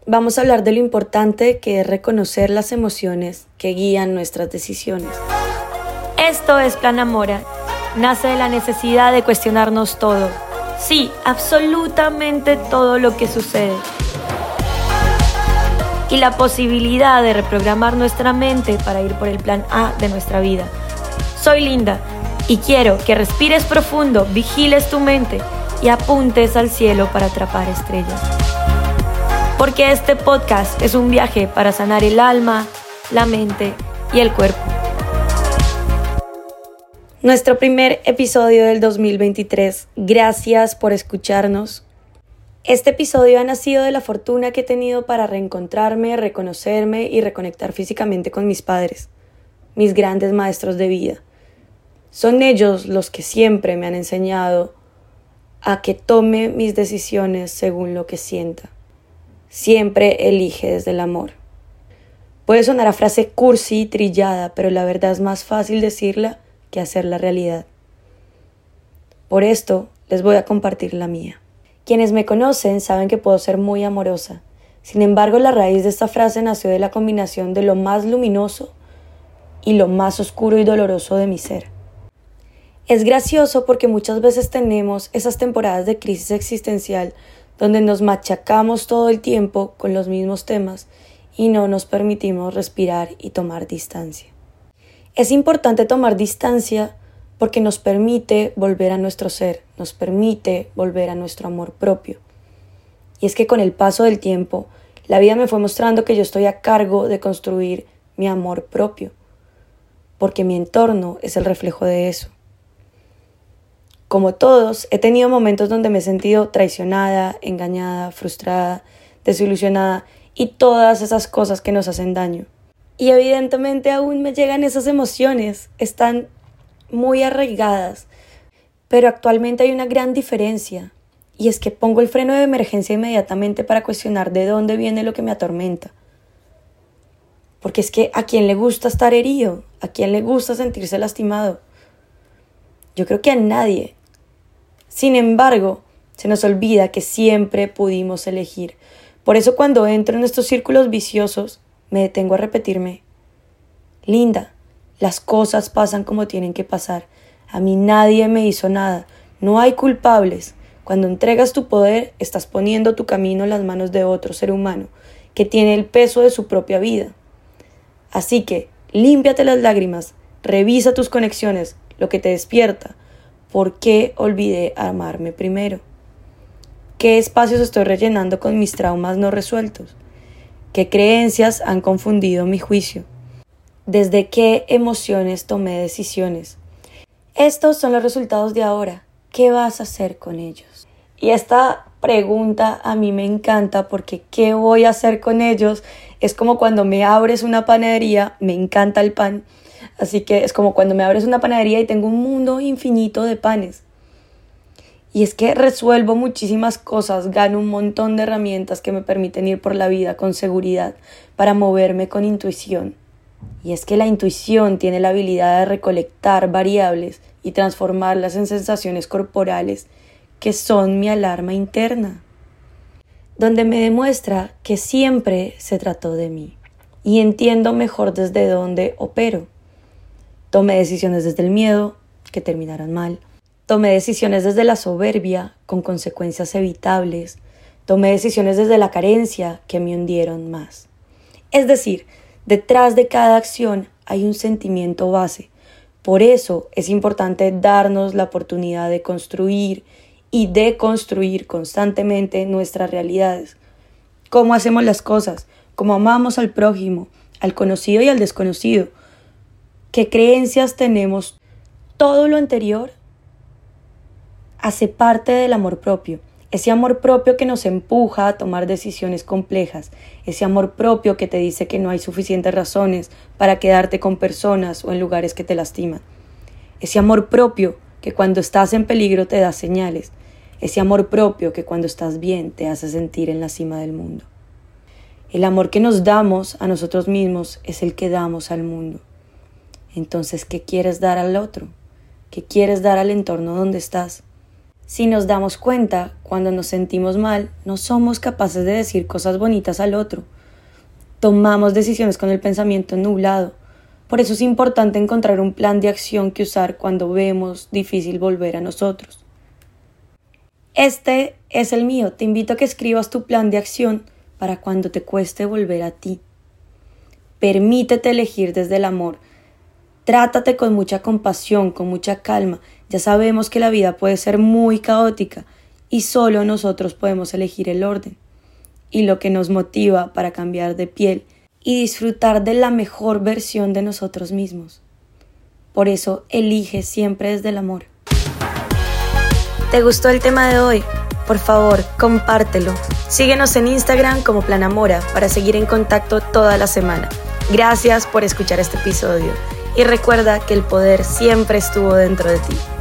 vamos a hablar de lo importante que es reconocer las emociones que guían nuestras decisiones. Esto es Plan Amora. Nace de la necesidad de cuestionarnos todo. Sí, absolutamente todo lo que sucede. Y la posibilidad de reprogramar nuestra mente para ir por el plan A de nuestra vida. Soy Linda y quiero que respires profundo, vigiles tu mente y apuntes al cielo para atrapar estrellas. Porque este podcast es un viaje para sanar el alma, la mente y el cuerpo. Nuestro primer episodio del 2023. Gracias por escucharnos. Este episodio ha nacido de la fortuna que he tenido para reencontrarme, reconocerme y reconectar físicamente con mis padres, mis grandes maestros de vida. Son ellos los que siempre me han enseñado a que tome mis decisiones según lo que sienta. Siempre elige desde el amor. Puede sonar a frase cursi y trillada, pero la verdad es más fácil decirla que hacerla realidad. Por esto les voy a compartir la mía. Quienes me conocen saben que puedo ser muy amorosa. Sin embargo, la raíz de esta frase nació de la combinación de lo más luminoso y lo más oscuro y doloroso de mi ser. Es gracioso porque muchas veces tenemos esas temporadas de crisis existencial donde nos machacamos todo el tiempo con los mismos temas y no nos permitimos respirar y tomar distancia. Es importante tomar distancia porque nos permite volver a nuestro ser, nos permite volver a nuestro amor propio. Y es que con el paso del tiempo, la vida me fue mostrando que yo estoy a cargo de construir mi amor propio, porque mi entorno es el reflejo de eso. Como todos, he tenido momentos donde me he sentido traicionada, engañada, frustrada, desilusionada y todas esas cosas que nos hacen daño. Y evidentemente aún me llegan esas emociones, están muy arraigadas, pero actualmente hay una gran diferencia y es que pongo el freno de emergencia inmediatamente para cuestionar de dónde viene lo que me atormenta. Porque es que ¿a quién le gusta estar herido? ¿A quién le gusta sentirse lastimado? Yo creo que a nadie. Sin embargo, se nos olvida que siempre pudimos elegir. Por eso cuando entro en estos círculos viciosos, me detengo a repetirme: Linda, las cosas pasan como tienen que pasar. A mí nadie me hizo nada. No hay culpables. Cuando entregas tu poder, estás poniendo tu camino en las manos de otro ser humano que tiene el peso de su propia vida. Así que, límpiate las lágrimas, revisa tus conexiones, lo que te despierta. ¿Por qué olvidé amarme primero? ¿Qué espacios estoy rellenando con mis traumas no resueltos? ¿Qué creencias han confundido mi juicio? ¿Desde qué emociones tomé decisiones? Estos son los resultados de ahora. ¿Qué vas a hacer con ellos? Y esta pregunta a mí me encanta porque ¿qué voy a hacer con ellos? Es como cuando me abres una panadería, me encanta el pan, así que es como cuando me abres una panadería y tengo un mundo infinito de panes. Y es que resuelvo muchísimas cosas, gano un montón de herramientas que me permiten ir por la vida con seguridad, para moverme con intuición. Y es que la intuición tiene la habilidad de recolectar variables y transformarlas en sensaciones corporales que son mi alarma interna, donde me demuestra que siempre se trató de mí y entiendo mejor desde dónde opero. Tomé decisiones desde el miedo, que terminaron mal. Tomé decisiones desde la soberbia, con consecuencias evitables. Tomé decisiones desde la carencia, que me hundieron más. Es decir, detrás de cada acción hay un sentimiento base. Por eso es importante darnos la oportunidad de construir y deconstruir constantemente nuestras realidades. ¿Cómo hacemos las cosas? ¿Cómo amamos al prójimo, al conocido y al desconocido? ¿Qué creencias tenemos? Todo lo anterior hace parte del amor propio. Ese amor propio que nos empuja a tomar decisiones complejas. Ese amor propio que te dice que no hay suficientes razones para quedarte con personas o en lugares que te lastiman. Ese amor propio que cuando estás en peligro te da señales. Ese amor propio que cuando estás bien te hace sentir en la cima del mundo. El amor que nos damos a nosotros mismos es el que damos al mundo. Entonces, ¿qué quieres dar al otro? ¿Qué quieres dar al entorno donde estás? Si nos damos cuenta, cuando nos sentimos mal, no somos capaces de decir cosas bonitas al otro. Tomamos decisiones con el pensamiento nublado. Por eso es importante encontrar un plan de acción que usar cuando vemos difícil volver a nosotros. Este es el mío. Te invito a que escribas tu plan de acción para cuando te cueste volver a ti. Permítete elegir desde el amor. Trátate con mucha compasión, con mucha calma. Ya sabemos que la vida puede ser muy caótica y solo nosotros podemos elegir el orden y lo que nos motiva para cambiar de piel y disfrutar de la mejor versión de nosotros mismos. Por eso elige siempre desde el amor. ¿Te gustó el tema de hoy? Por favor, compártelo. Síguenos en Instagram como Planamora para seguir en contacto toda la semana. Gracias por escuchar este episodio y recuerda que el poder siempre estuvo dentro de ti.